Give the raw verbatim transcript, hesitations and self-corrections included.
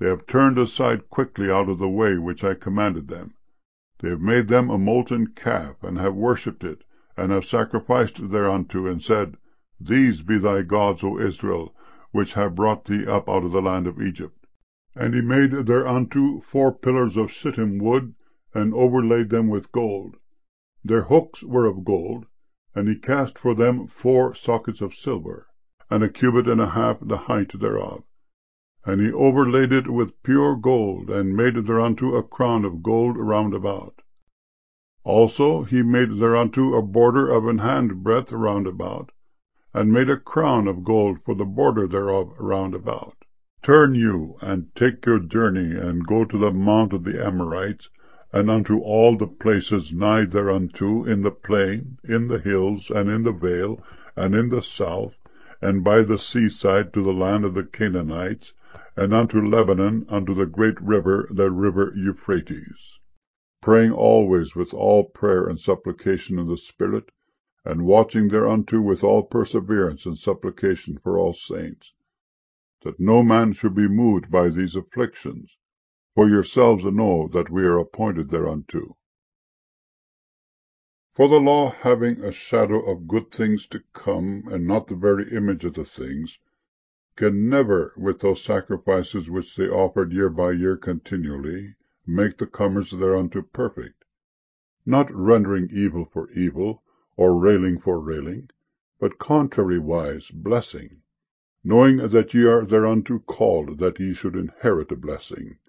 They have turned aside quickly out of the way which I commanded them. They have made them a molten calf, and have worshipped it, and have sacrificed thereunto, and said, These be thy gods, O Israel, which have brought thee up out of the land of Egypt. And he made thereunto four pillars of shittim wood, and overlaid them with gold. Their hooks were of gold, and he cast for them four sockets of silver, and a cubit and a half the height thereof. And he overlaid it with pure gold, and made thereunto a crown of gold round about. Also he made thereunto a border of an handbreadth round about, and made a crown of gold for the border thereof round about. Turn you, and take your journey, and go to the mount of the Amorites, and unto all the places nigh thereunto, in the plain, in the hills, and in the vale, and in the south, and by the seaside to the land of the Canaanites, and unto Lebanon, unto the great river, the river Euphrates, praying always with all prayer and supplication in the Spirit, and watching thereunto with all perseverance and supplication for all saints, that no man should be moved by these afflictions, for yourselves know that we are appointed thereunto. For the law, having a shadow of good things to come, and not the very image of the things, can never, with those sacrifices which they offered year by year continually, make the comers thereunto perfect, not rendering evil for evil, or railing for railing, but contrariwise blessing, knowing that ye are thereunto called, that ye should inherit a blessing.